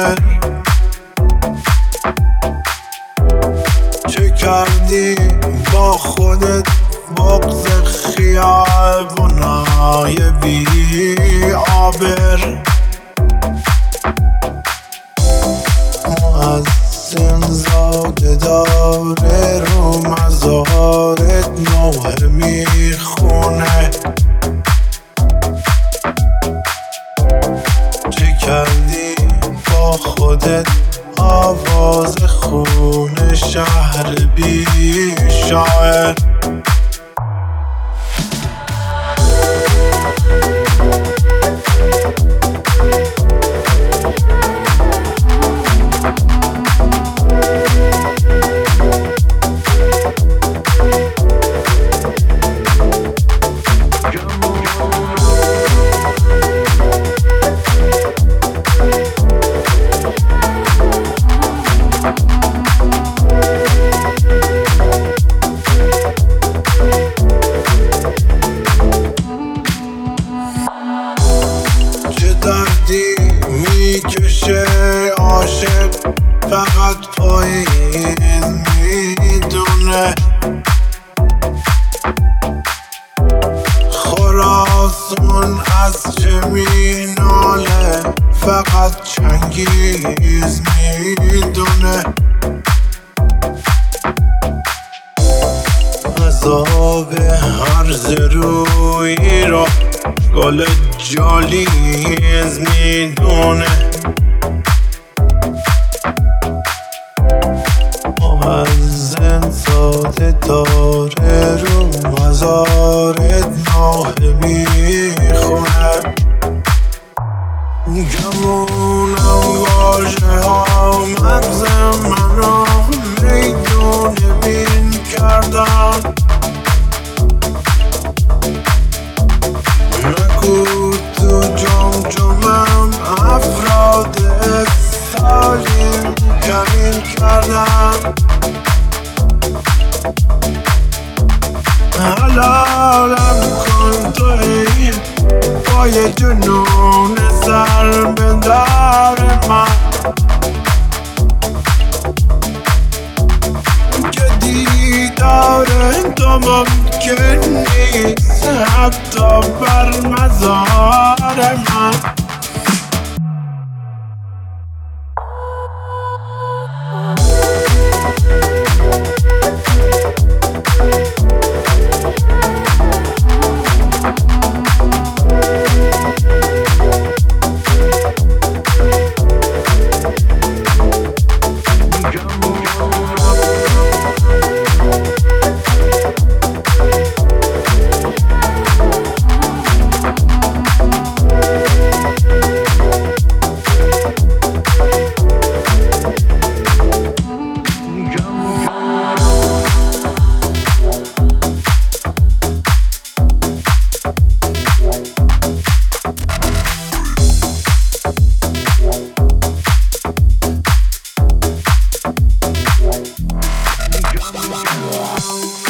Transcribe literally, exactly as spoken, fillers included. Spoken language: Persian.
چه کردی با خودت بغض خیابونای بی آبر مؤذن زاده داره رو مزارت نوه میخونه چه کردی با خودت آواز خون شهر بی شاعر دردی میکشه عاشق فقط پاییز میدونه خراسان از چه میناله فقط چنگیز میدونه عذاب هرز روی را گل جالیز میدونه مؤذن ساده داره رو مزارت نوه میخونه گمونم واژه ها مغز منو میدونه بین کردن نگو تو جام جامم افراد سالیم کمین کردم حلالم کن توی با یه جنون سر بندر من که دیدار تو ممکن نیست حتی بر مزار من Wow.